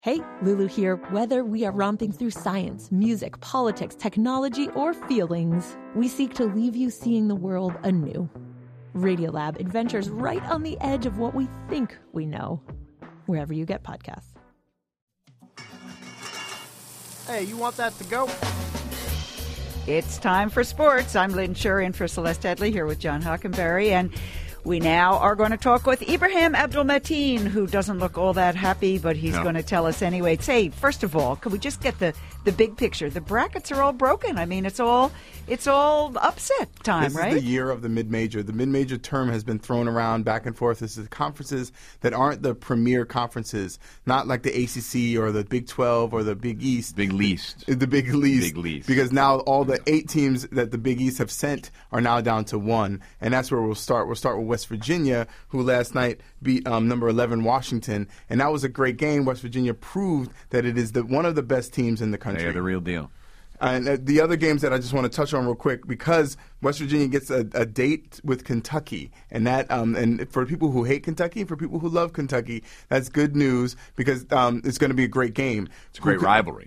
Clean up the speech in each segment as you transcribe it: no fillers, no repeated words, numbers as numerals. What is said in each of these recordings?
Hey, Lulu here. Whether we are romping through science, music, politics, technology, or feelings, we seek to leave you seeing the world anew. Radiolab adventures right on the edge of what we think we know, wherever you get podcasts. Hey, you want that to go? It's time for sports. I'm Lynn Shure in for Celeste Headley here with John Hockenberry, and we now are going to talk with Ibrahim Abdul-Mateen, who doesn't look all that happy, but he's going to tell us anyway. Say, first of all, can we just get the big picture? The brackets are all broken. I mean, it's all upset time, right? This is the year of the mid-major. The mid-major term has been thrown around back and forth. This is conferences that aren't the premier conferences, not like the ACC or the Big 12 or the Big East. Big least. The Big least. Big least. Because now all the 8 teams that the Big East have sent are now down to 1, and that's where we'll start. We'll start with West Virginia, who last night beat number 11 Washington, and that was a great game. West Virginia proved that it is one of the best teams in the country. They are the real deal. And the other games that I just want to touch on real quick, because West Virginia gets a date with Kentucky, and that and for people who hate Kentucky, for people who love Kentucky, that's good news because it's going to be a great game. It's a great rivalry.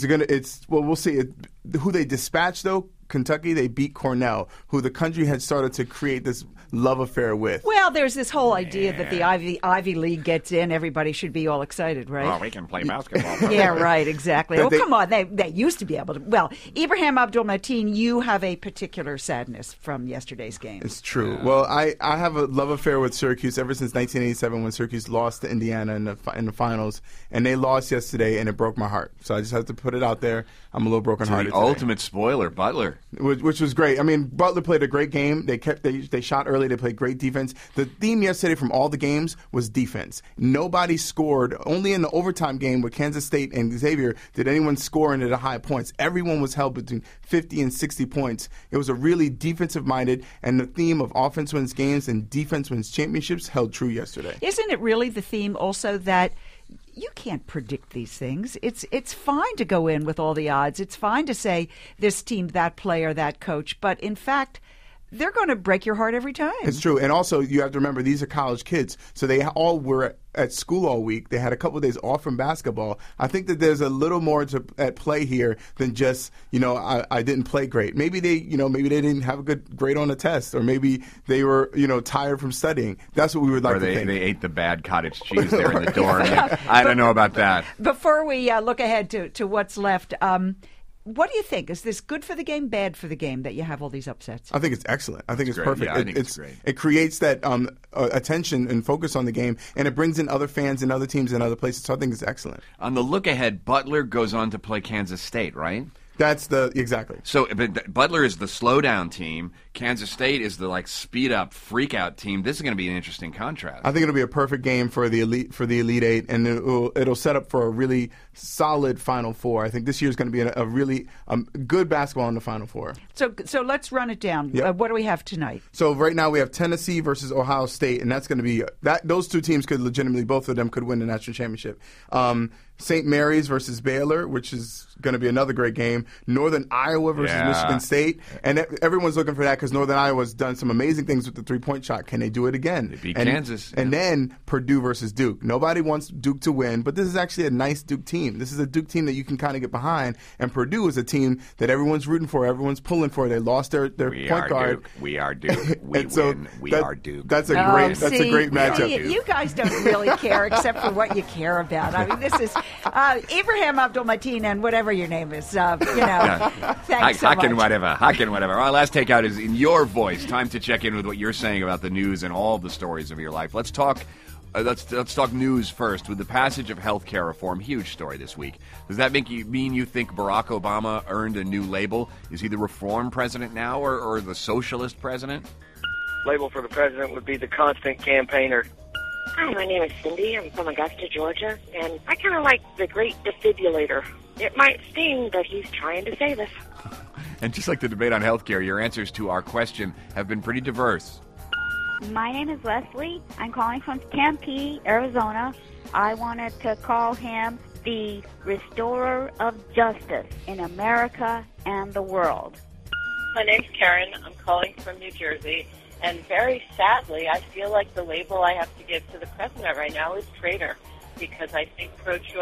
We'll see. Who they dispatched though. Kentucky, they beat Cornell, who the country had started to create this love affair with. Well, there's this whole idea that the Ivy League gets in. Everybody should be all excited, right? Oh, we can play basketball. Yeah, right, exactly. Come on. They used to be able to. Well, Ibrahim Abdul-Mateen, you have a particular sadness from yesterday's game. It's true. Well, I have a love affair with Syracuse ever since 1987 when Syracuse lost to Indiana in the finals. And they lost yesterday, and it broke my heart. So I just have to put it out there. I'm a little brokenhearted. The ultimate spoiler, Butler. Which was great. I mean, Butler played a great game. They shot early. They played great defense. The theme yesterday from all the games was defense. Nobody scored. Only in the overtime game with Kansas State and Xavier did anyone score into the high points. Everyone was held between 50 and 60 points. It was a really defensive-minded, and the theme of offense wins games and defense wins championships held true yesterday. Isn't it really the theme also that you can't predict these things? It's fine to go in with all the odds. It's fine to say this team, that player, that coach. But in fact, they're going to break your heart every time. It's true. And also, you have to remember, these are college kids. So they all were at school all week. They had a couple of days off from basketball. I think that there's a little more at play here than just, I didn't play great. Maybe they didn't have a good grade on a test, or maybe they were, tired from studying. That's what we would like to think. Or they ate the bad cottage cheese there in the dorm. I don't know about that. Before we look ahead to what's left, what do you think? Is this good for the game, bad for the game that you have all these upsets? I think it's excellent. I think it's great. perfect. Yeah, I think it's great. It creates that attention and focus on the game, and it brings in other fans and other teams and other places. So I think it's excellent. On the look ahead, Butler goes on to play Kansas State, right? That's exactly. So but Butler is the slowdown team. Kansas State is the speed up freak out team. This is going to be an interesting contrast. I think it'll be a perfect game for the Elite Eight, and it'll set up for a really solid Final Four. I think this year is going to be a really good basketball in the Final Four. So let's run it down. Yep. What do we have tonight? So right now we have Tennessee versus Ohio State, and that's going to be those two teams could legitimately, both of them could win the national championship. St. Mary's versus Baylor, which is going to be another great game. Northern Iowa versus Michigan State. And everyone's looking for that because Northern Iowa's done some amazing things with the three-point shot. Can they do it again? They beat Kansas. And then Purdue versus Duke. Nobody wants Duke to win, but this is actually a nice Duke team. This is a Duke team that you can kind of get behind. And Purdue is a team that everyone's rooting for, everyone's pulling for. They lost their point guard. Duke. We are Duke. We win. We are Duke. That's a great matchup. You guys don't really care except for what you care about. I mean, this is Ibrahim Abdul-Mateen and whatever your name is. Thanks so much. Hakken whatever. Our last takeout is in your voice. Time to check in with what you're saying about the news and all the stories of your life. Let's talk news first. With the passage of health care reform, huge story this week. Does that mean you think Barack Obama earned a new label? Is he the reform president now or the socialist president? Label for the president would be the constant campaigner. Hi, my name is Cindy. I'm from Augusta, Georgia, and I kind of like the great defibrillator. It might sting, but he's trying to save us. And just like the debate on healthcare, your answers to our question have been pretty diverse. My name is Leslie. I'm calling from Tempe, Arizona. I wanted to call him the restorer of justice in America and the world. My name's Karen. I'm calling from New Jersey. And very sadly, I feel like the label I have to give to the president right now is traitor, because I think pro-choice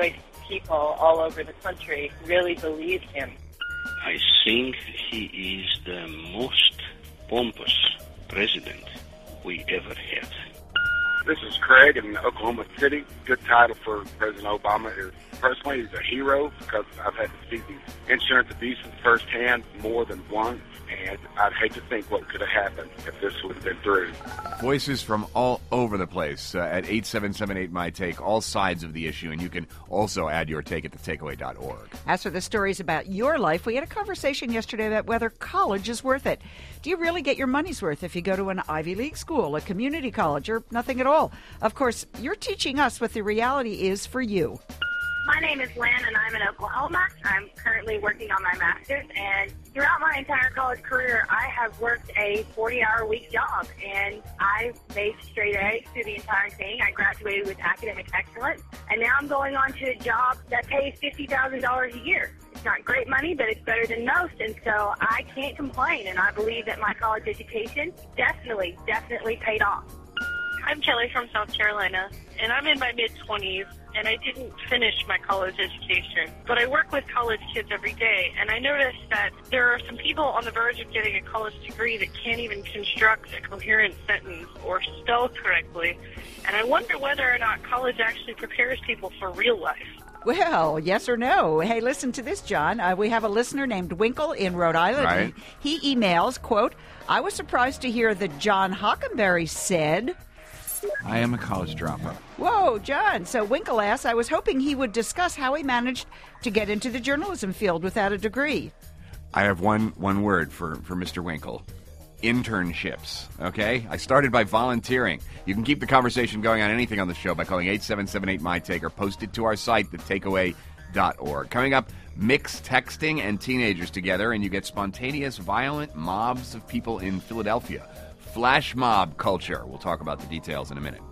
people all over the country really believed him. I think he is the most pompous president we ever had. This is Craig in Oklahoma City. Good title for President Obama is, personally, he's a hero because I've had to see these insurance abuses firsthand more than once, and I'd hate to think what could have happened if this would have been through. Voices from all over the place at 877-8MY-TAKE, all sides of the issue, and you can also add your take at thetakeaway.org. As for the stories about your life, we had a conversation yesterday about whether college is worth it. Do you really get your money's worth if you go to an Ivy League school, a community college, or nothing at all? Of course, you're teaching us what the reality is for you. My name is Lynn, and I'm in Oklahoma. I'm currently working on my master's, and throughout my entire college career, I have worked a 40-hour-a-week job, and I made straight A's through the entire thing. I graduated with academic excellence, and now I'm going on to a job that pays $50,000 a year. It's not great money, but it's better than most, and so I can't complain, and I believe that my college education definitely paid off. I'm Kelly from South Carolina, and I'm in my mid-20s, and I didn't finish my college education. But I work with college kids every day, and I noticed that there are some people on the verge of getting a college degree that can't even construct a coherent sentence or spell correctly. And I wonder whether or not college actually prepares people for real life. Well, yes or no? Hey, listen to this, John. We have a listener named Winkle in Rhode Island. Right. He emails, quote, I was surprised to hear that John Hockenberry said... I am a college dropout. Whoa, John. So Winkle asks, I was hoping he would discuss how he managed to get into the journalism field without a degree. I have one word for Mr. Winkle. Internships, okay? I started by volunteering. You can keep the conversation going on anything on the show by calling 877-8MY-TAKE or post it to our site, thetakeaway.org. Coming up, mix texting and teenagers together, and you get spontaneous, violent mobs of people in Philadelphia. Flash mob culture. We'll talk about the details in a minute.